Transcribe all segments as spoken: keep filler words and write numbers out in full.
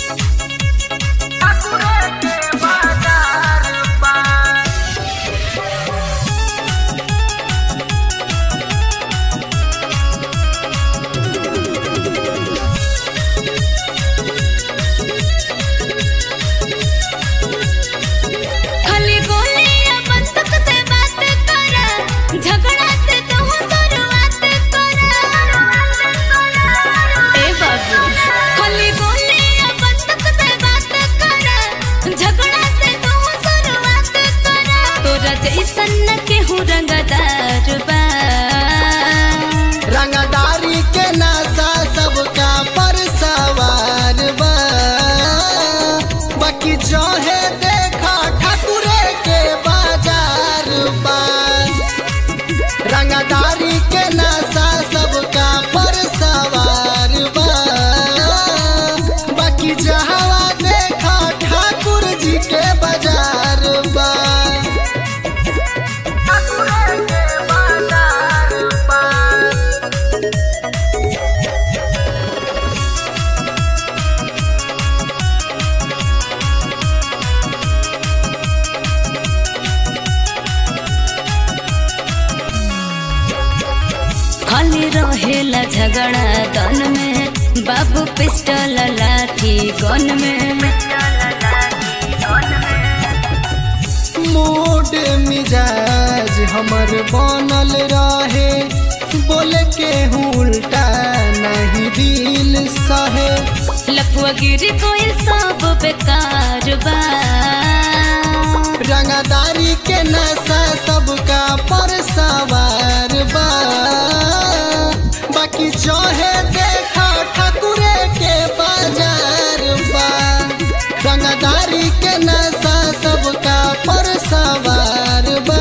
रंगदारी के नासा सबका पर सवार बा, बाकी जो है देखा ठाकुरे के बाजार बा। रंगदारी के नासा सबका पर सवार बा, बाकी जहावा देखा ठाकुर जी के बाजार बा। खाली रहेला झगड़ा गन में, बाबू पिस्टल लाठी गन में। मूड मिजाज हमर बनल रहे, बोले के उल्टा नहीं दिल सहे। लफुआ गिरी कोई सब बेकार बा, रंगदारी के नशा सबका पर सवार बा, बाकी जो है देखा ठाकुरे के बाजार बा। रंगदारी के नशा सबका पर सवार बा,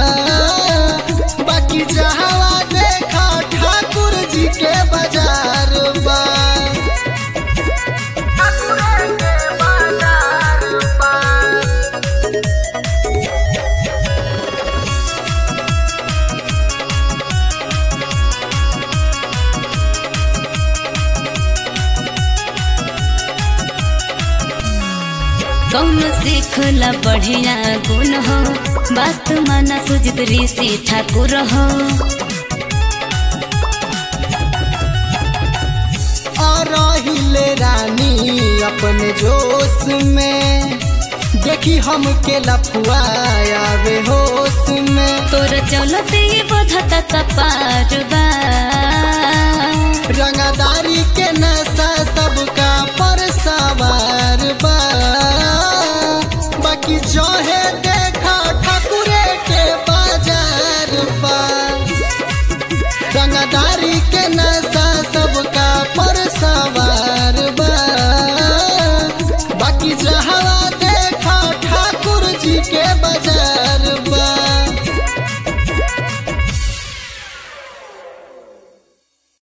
बाकी जहावा देखा ठाकुर जी के बाजार बा। कौन सीखला बढ़िया गुण हो, बात माना सुजित ऋषि ठाकुर हो। और रहिले रानी अपने जोश में, देखी हमके लफुआ आवे होश में। तोर चलते ये बधता कपार बा, रंगदारी के नशा